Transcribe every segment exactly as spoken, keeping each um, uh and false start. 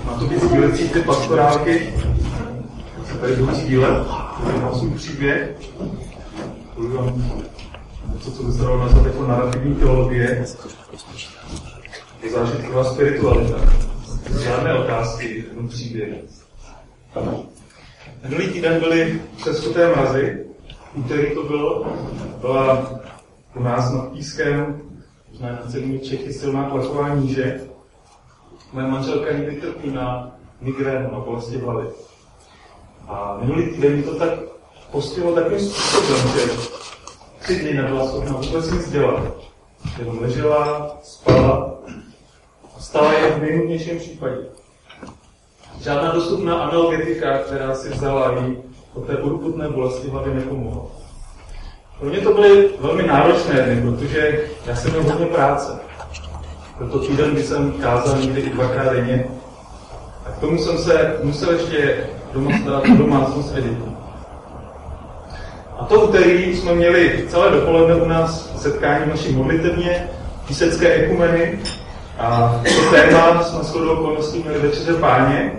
Má to být sdílecí ty pastorálky. Tady budu sdílet. Tady mám svůj příběh. Budu vám něco, co by se dalo nazvat jako narrativní teologie. Je zážitková spiritualita. Žádné otázky, jenom příběh. Minulý týden byly přesuté mrazy. Úterý to bylo. Byla u nás nad Pískem, možná na celými Čechy, silná tlaková níže. Moje manželka někdy trpí na migrénu, na bolesti hlavy. A minulý týden mi to tak postihlo takovým způsobem, že tři dny nebyla schopna vůbec nic dělat. Jenom ležela, spala a stala jen v nejnutnějším případě. Žádná dostupná analgetika, která si vzala jí od té urputné bolesti hlavy, nepomohla. Pro mě to byly velmi náročné dny, protože já jsem měl hodně práce. Proto týden, kdy jsem kázal někdy i dvakrát denně. A k tomu jsem se musel ještě doma starat o domácnost Edity. A to úterý jsme měli celé dopoledne u nás setkání naší modlitevně, písecké ekumeny. A to téma jsme shodou okolností měli večeře Páně.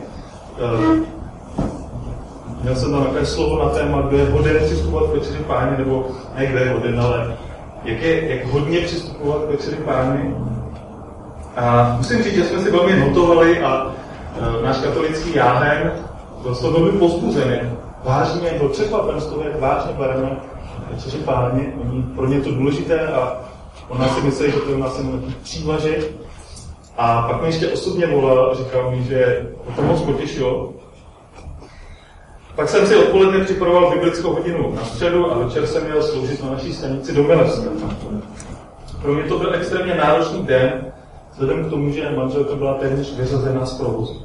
Měl jsem tam takové slovo na téma, kdo je hoden přistupovat k večeři Páně, nebo ne kdo je hoden, ale jak, je, jak hodně přistupovat k večeři Páně. A musím říct, že jsme si velmi notovali a e, náš katolický jáhen byl z toho velmi povzbuzený. Vážně byl překvapen z toho, jak vážně bereme večeři Páně. Oni pro ně to důležité a on nás si myslí, že to je u nás jenom takový přívažek. A pak mi ještě osobně volal a říkal mi, že o to moc potěšilo. Pak jsem si odpoledne připravoval biblickou hodinu na středu a večer jsem měl sloužit na naší stanici do Milevska. Pro mě to byl extrémně náročný den, vzhledem k tomu, že manželka byla téměř vyřazená z provozu.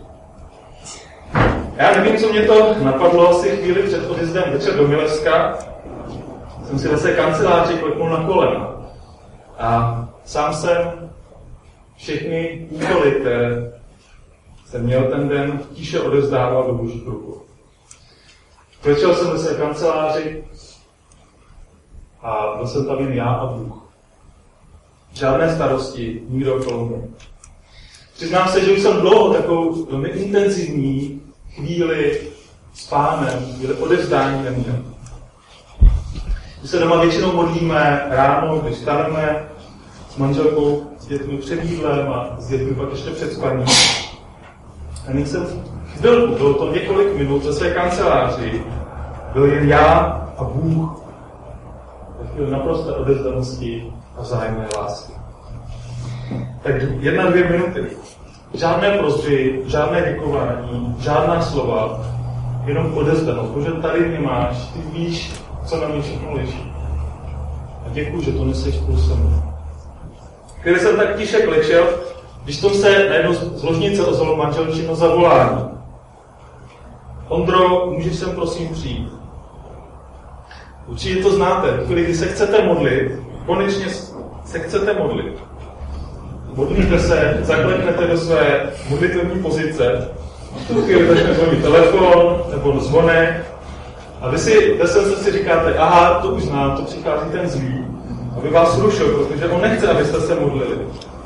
Já nevím, co mě to napadlo asi chvíli před odjezdem večer do Milevska. Jsem si ve své kanceláři klepnul na kolena. A sám jsem všechny úkoly, které jsem měl ten den, tiše odevzdával do božích rukou. Klečel jsem ve své kanceláři a byl jsem tam jen já a Bůh. Žádné starosti, nikdo okolo mě. Přiznám se, že už jsem dlouho takovou velmi intenzivní chvíli s Pánem, chvíli odevzdání neměl. My se doma většinou modlíme ráno, když staneme s manželkou, s dětmi před jídlem a s dětmi pak ještě před spaním. A nyní jsem chvilku, bylo to několik minut ve své kanceláři, byl jen já a Bůh ve chvíli naprosté odevzdanosti a vzájemné lásky. Tak jedna, dvě minuty. Žádné prosby, žádné děkování, žádná slova, jenom odevzdanost. Bože, tady mě máš, ty víš, co na mě všechno leží. A děkuji, že to neseš spolu se mnou. Když jsem tak tiše klečel, když to se najednou z ložnice ozvalo manželčino zavolání. Ondro, můžeš sem prosím přijít? Určitě to znáte. Když se chcete modlit, konečně se chcete modlit. Modlíte se, zakleknete do své modlitevní pozice, v tu chvíli začne zvonit telefon nebo zvonek a vy si ve svém srdci říkáte, aha, to už znám, to přichází ten zlý, aby vás rušil, protože on nechce, abyste se modlili.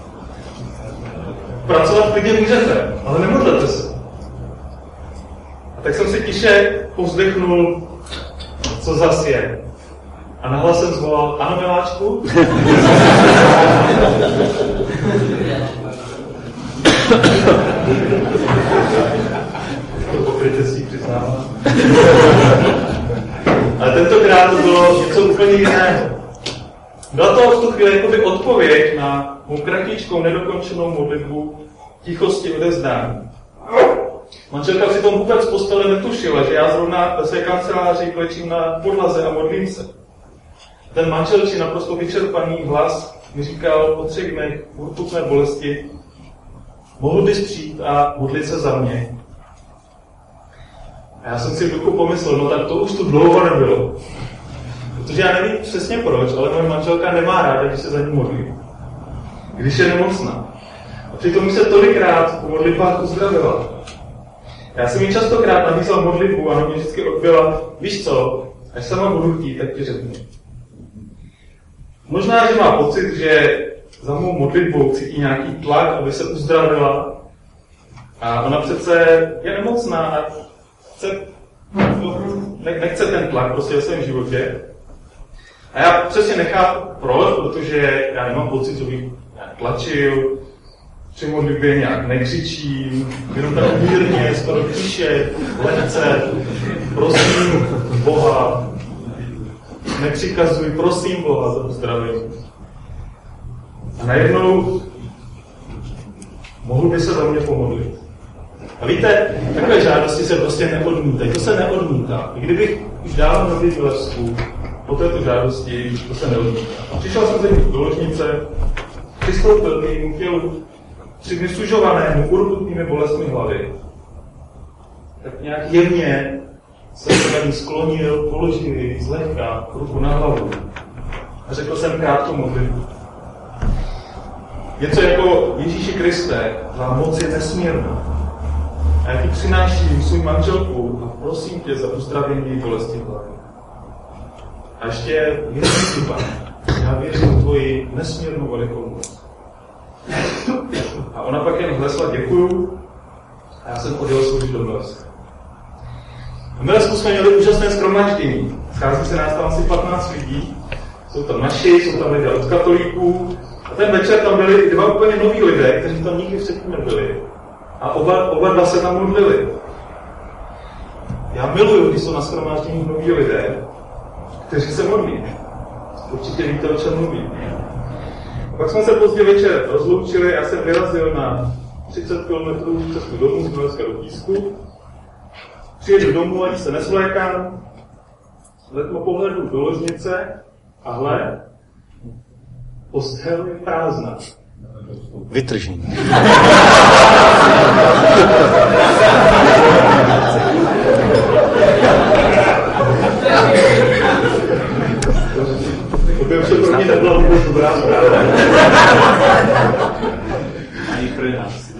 Pracovat klidně můžete, ale nemodlete se. A tak jsem si tiše povzdechnul, co zas je. A nahlas jsem zvolal, ano, miláčku? To pokrytectví přiznávám. Ale tentokrát to bylo něco úplně jiného. Byla to v tu chvíli jakoby odpověď na mou kratíčkou, nedokončenou modlitbu tichosti odevzdání. Manželka přitom vůbec z postele netušila, že já zrovna ve své kanceláři klečím na podlaze a modlím se. Ten manželčí naprosto vyčerpaný hlas mi říkal po třech dnech urputné bolesti, mohl bys přijít a modlit se za mě. A já jsem si v duchu pomyslel, no tak to už tu dlouho nebylo. Protože já nevím přesně proč, ale moje manželka nemá ráda, když se za ní modlí. Když je nemocná. A přitom se tolikrát po modlitbách uzdravila. Já jsem jí častokrát nabízal modlitbu a ona mě vždycky odbyla, víš co, až sama budu chtít, tak ti řeknu. Možná, že má pocit, že za mou modlitbou cítí nějaký tlak, aby se uzdravila, A ona přece je nemocná a chce, nechce ten tlak prostě ve svém životě. A já přesně nechápu proč, protože já nemám pocit, že bych nějak tlačil, při modlitbě nějak nekřičím, jenom tak mírně, skoro tiše, lehce, prosím Boha, nepřikazuj, prosím Boha za uzdravení. A najednou mohl by se za mě pomodlit. A víte, takové žádosti se prostě neodmítají, to se neodmítá. I kdybych už dával nový Milevsku, po této žádosti to se neodmítá. A přišel jsem ze do ložnice, přistoupil k mému tělu, při vysužovanému urputnými bolestmi hlavy. Tak nějak jemně jsem se na ní sklonil, položil ji zlehka ruku na hlavu a řekl jsem krátkou modlitbu. Něco jako Ježíši Kriste, tvá moc je nesmírná. A já ti přináším svou manželku a prosím tě za uzdravení její bolesti hlavy. A ještě věřím ti, Pane, já věřím tvoji nesmírnou velikou moc. A ona pak jen hlesla děkuju a já jsem odjel svůj do Milevska. V Milevsku jsme měli úžasné shromáždění. Schází se nás tam asi patnáct lidí. Jsou tam naši, jsou tam lidé od katolíků. A ten večer tam byli i dva úplně noví lidé, kteří tam nikdy předtím nebyli. A oba, oba dva se tam modlili. Já miluju, když jsou na shromáždění noví lidé, kteří se modlí. Určitě víte, o čem mluví. Pak jsme se pozdě večer rozloučili, já jsem vyrazil na třicet kilometrů cestu domů z Milevska do Písku. Přijedu domů, ani se nesvlékám, letmo pohledu do ložnice a hle, postel je prázdná. Vytržení. To už pro mě nebyla vůbec dobrá zpráva. Ani pro nás.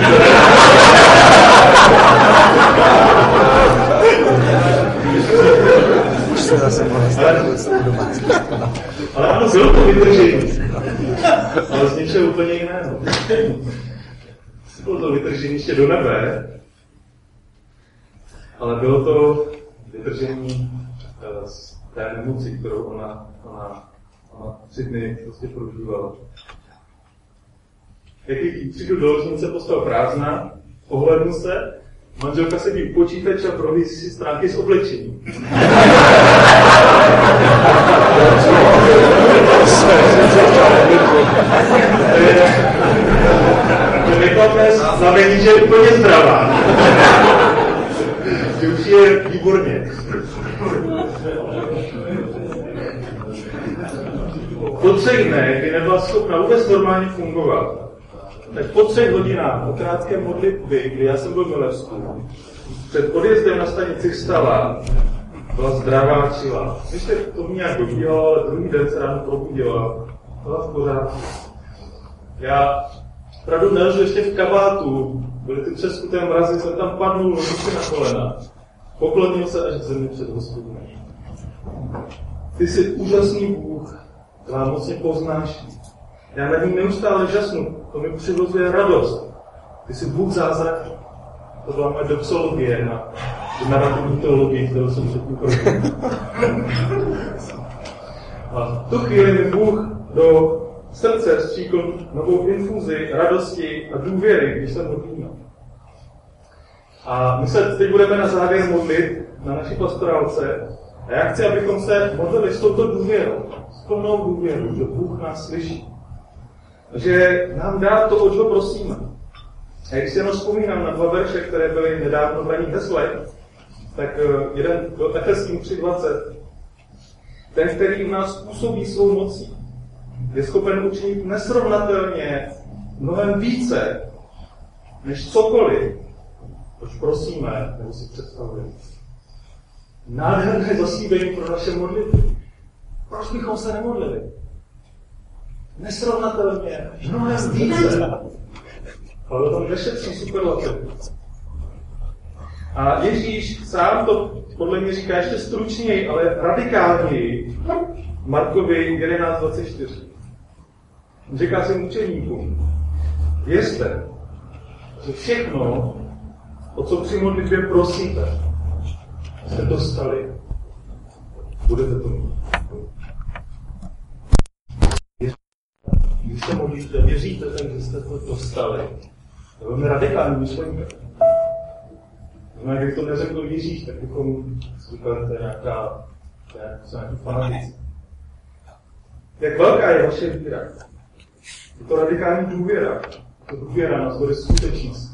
Už se zase ponastavil svou domácnost. Ale ano, bylo to vytržení. Ale z něčeho úplně jiného. Bylo to vytržení ještě do nebe, ale bylo to vytržení z té nemoci, kterou ona, ona, ona tři dny prostě prožívala. Jak přijdu do ložnice, postel prázdná, ohlédnu se, manželka sedí u počítače a prohlíží si stránky s oblečením. To je nekladné znamení, že je úplně zdravá. Že už je výborně. Po třech dnech, kdy nebyla schopna vůbec normálně fungovat, tak po třech hodinách po krátké modlitbě, kdy já jsem byl v Milevsku, před odjezdem na stanici vstala, byla zdravá, čila. Ještě to mě nějak dobíhalo, ale druhý den se ráno probudila. Byla v pořádku. Já pravdu nelžu, ještě v kabátu, byly ty třeskuté mrazy, jsem tam padnul, nožice na kolena. Poklonil se až k zemi před Hospodinem. Ty jsi úžasný Bůh, tvá moc mě poznáš. Já nad ním neustále žasnu, to mi přivozuje radost. Ty jsi Bůh zázrak. To byla moje doxologie na narrativní teologii, kterou jsem předtím prožil. A v tu chvíli mi Bůh do srdce vstříkl novou infuzi radosti a důvěry, když se modlíme. A my se teď budeme na závěr modlit na naší pastorálce. A já chci, abychom se modlili s touto důvěrou, s plnou důvěrou, že Bůh nás slyší. Že nám dá to, o čo prosíme. A když si jenom vzpomínám na dva verše, které byly nedávno v raných heslech, tak jeden byl Efeským tři dvacet. Ten, který v nás působí svou mocí, je schopen učinit nesrovnatelně mnohem více, než cokoliv, proč prosíme, nebo si představujeme. Nádherné zasíbení pro naše modlitby. Proč bychom se nemodlili? Nesrovnatelně, mnohem více. Ale tam nešetří superlativ. A Ježíš sám to podle mě říká ještě stručněji, ale radikálněji. Markovi jedenáct dvacet čtyři. On říká svým učeníkům, věřte, že všechno, o co při modlitbě prosíte, jste dostali, budete to mít. Když se modlíte, věříte tak, že jste to dostali. To je velmi radikální myšlenka. Znamená, když to neřekl Ježíš, tak bychom říkali, to je nějaká, to je nějaký fanatici. Jak velká je vaše víra? Je to radikální důvěra. Je to důvěra nás bude skutečnost.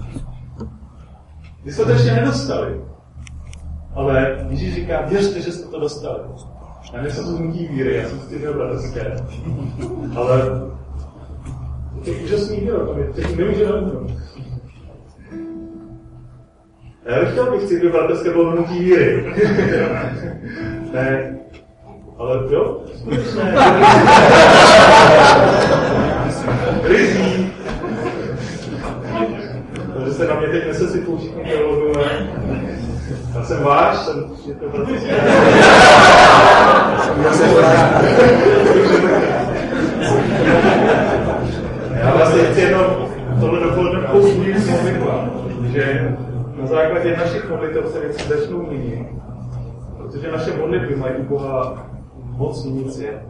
Vy jste to ještě nedostali. Ale Ježíš říká, věřte, že jste to dostali. Já nejsem to hnutí víry, já jsem ty bratrské. Ale to je úžasný výrok, to teď nemůže navrhnout. Já bych chtěl, bych si ty bratrské bylo hnutí víry. Ne, ale jo, skutečně. Rizí. Takže se na mě teď nesesypou všichni teologové. Já jsem váš, jsem to bratrské. Já vlastně chci jenom tohle dopoledne pouzbudit s modlitbám, že na základě našich modlitev se věci začnou měnit, protože naše modlitby mají u Boha moc nic je.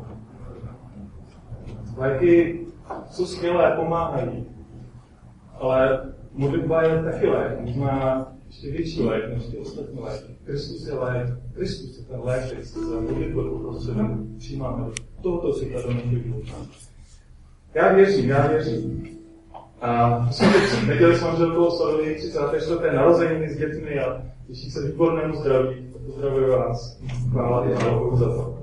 Léky jsou skvělé, pomáhají, ale modlitba je taky lék, možná ještě větší lék než ty ostatní léky. Kristus je lék, Kristus je ten lék, který se za modlitbu prostředí přijímáme do tohoto světa do našich života. Já věřím, já věřím. A jsme teď neděli s manželkou oslavili třicáté čtvrté narozeniny s dětmi a těší se výbornému zdraví. Pozdravuji vás. Chvála Bohu za to.